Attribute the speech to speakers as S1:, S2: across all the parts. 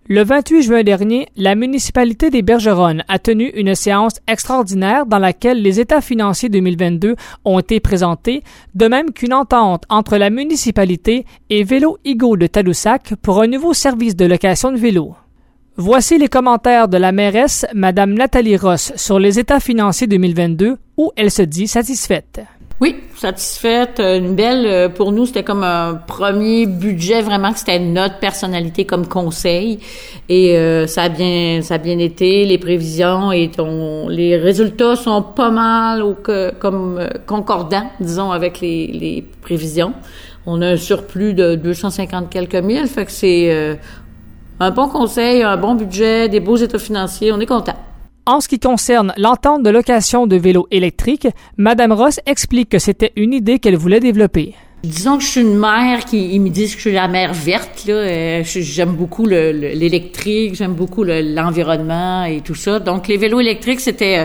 S1: Le 28 juin dernier, la municipalité des Bergeronnes a tenu une séance extraordinaire dans laquelle les états financiers 2022 ont été présentés, de même qu'une entente entre la municipalité et Vélo Higo de Tadoussac pour un nouveau service de location de vélos. Voici les commentaires de la mairesse, Mme Nathalie Ross, sur les états financiers 2022 où elle se dit satisfaite.
S2: Oui, satisfaite. Une belle, pour nous, c'était comme un premier budget, vraiment, que c'était notre personnalité comme conseil. Et ça a bien été, les prévisions et les résultats sont pas mal comme concordants, disons, avec les prévisions. On a un surplus de 250 quelques mille, fait que c'est un bon conseil, un bon budget, des beaux états financiers, on est content.
S1: En ce qui concerne l'entente de location de vélos électriques, Mme Ross explique que c'était une idée qu'elle voulait développer.
S2: Disons que je suis une mère ils me disent que je suis la mère verte, là. J'aime beaucoup l'électrique, j'aime beaucoup l'environnement et tout ça. Donc, les vélos électriques,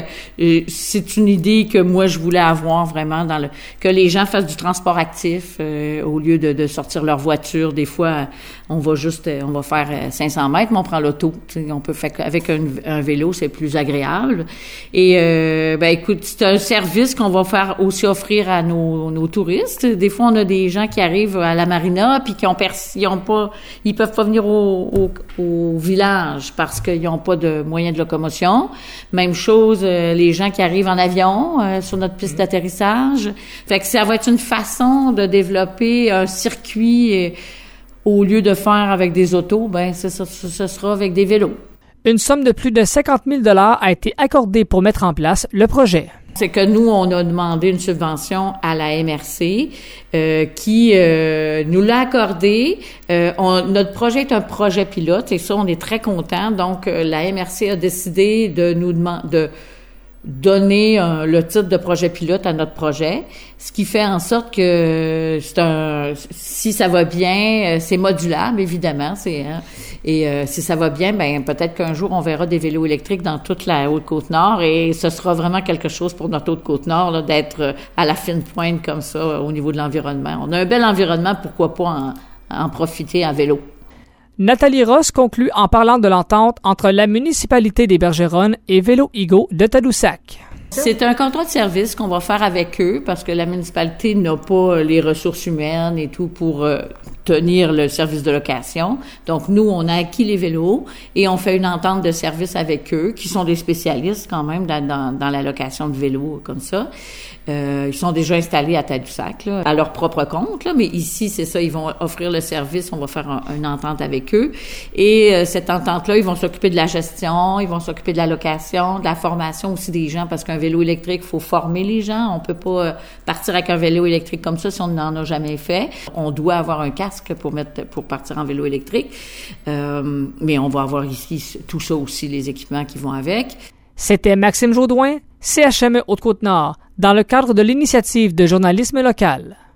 S2: c'est une idée que moi, je voulais avoir vraiment que les gens fassent du transport actif, au lieu de sortir leur voiture. Des fois, on va faire 500 mètres, mais on prend l'auto. On peut faire avec un vélo, c'est plus agréable. Et, écoute, c'est un service qu'on va faire aussi offrir à nos touristes. Des fois, on a des gens qui arrivent à la marina puis ils peuvent pas venir au village parce qu'ils n'ont pas de moyens de locomotion. Même chose, les gens qui arrivent en avion sur notre piste d'atterrissage. Fait que ça va être une façon de développer un circuit au lieu de faire avec des autos, ce sera avec des vélos.
S1: Une somme de plus de 50 000 $ a été accordée pour mettre en place le projet.
S2: C'est que nous, on a demandé une subvention à la MRC qui nous l'a accordée. Notre projet est un projet pilote et ça, on est très contents. Donc, la MRC a décidé de nous donner le titre de projet pilote à notre projet, ce qui fait en sorte que si ça va bien, c'est modulable évidemment, si ça va bien, peut-être qu'un jour on verra des vélos électriques dans toute la Haute-Côte-Nord et ce sera vraiment quelque chose pour notre Haute-Côte-Nord là, d'être à la fine pointe comme ça au niveau de l'environnement. On a un bel environnement, pourquoi pas en profiter à vélo.
S1: Nathalie Ross conclut en parlant de l'entente entre la municipalité des Bergeronnes et Vélo Higo de Tadoussac.
S2: C'est un contrat de service qu'on va faire avec eux parce que la municipalité n'a pas les ressources humaines et tout pour tenir le service de location. Donc, nous, on a acquis les vélos et on fait une entente de service avec eux, qui sont des spécialistes quand même dans la location de vélos comme ça. Ils sont déjà installés à Tadoussac, là, à leur propre compte, là, mais ici, c'est ça, ils vont offrir le service, on va faire une entente avec eux. Et cette entente-là, ils vont s'occuper de la gestion, ils vont s'occuper de la location, de la formation aussi des gens, parce qu'un vélo électrique, il faut former les gens. On peut pas partir avec un vélo électrique comme ça si on n'en a jamais fait. On doit avoir un casque pour partir en vélo électrique. Mais on va avoir ici tout ça aussi, les équipements qui vont avec.
S1: C'était Maxime Jaudoin, CHME Haute-Côte-Nord, dans le cadre de l'initiative de journalisme local.